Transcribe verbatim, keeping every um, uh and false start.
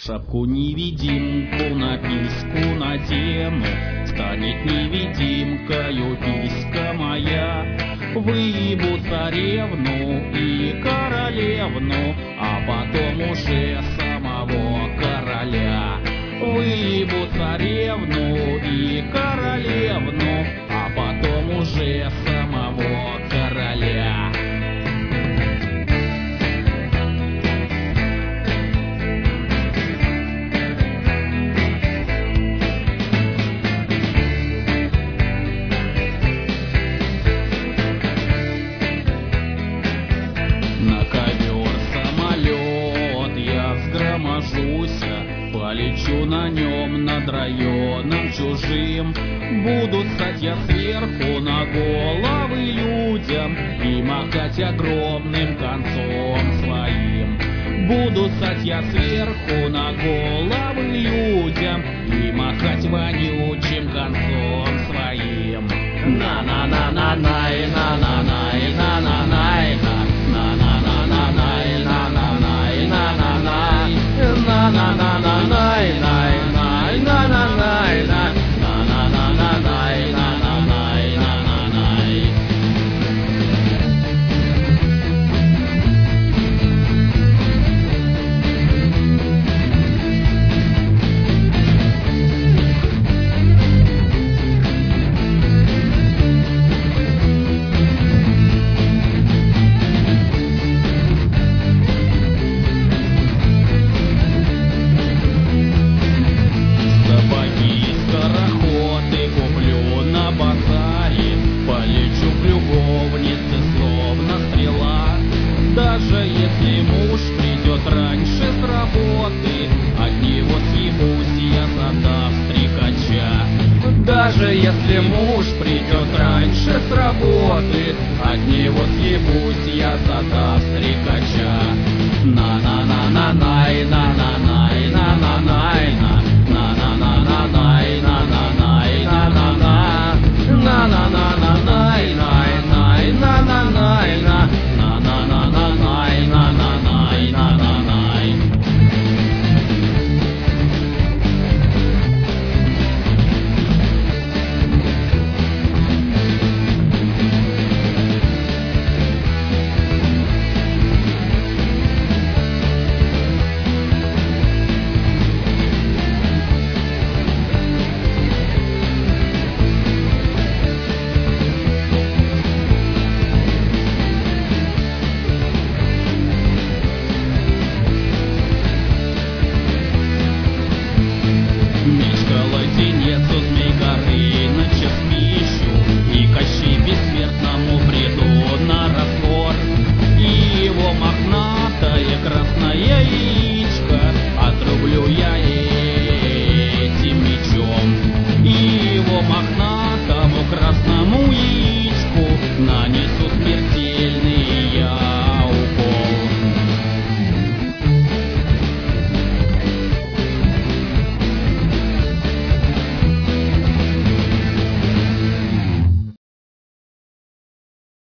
Шапку-невидимку на письку надену, станет невидимкою писька моя. Выебу царевну и королевну, а потом уже самого короля. Выебу царевну и королевну, а потом уже самого короля. На ковер-самолет я взгроможуся, полечу на нем над районом чужим. Буду ссать я сверху на головы людям и махать огромным концом своим. Буду ссать я сверху на головы людям и махать вонючим концом своим. На-на-на-на-най, на-на-най, на-на-най, на-на-на-на-най, на-на-най, на-на-най, на-на-на-на-най, най-най, на-на-най, на-на-на-на-най, на-на-най, на-на-най. Сапоги-скороходы куплю на базаре, полечу к любовнице словно стрела. Даже если муж придет раньше с работы, от него съебусь я, задав стрекача. Даже если муж придет раньше с работы, от него съебусь я, задав стрекача. На-на-на-на-най, на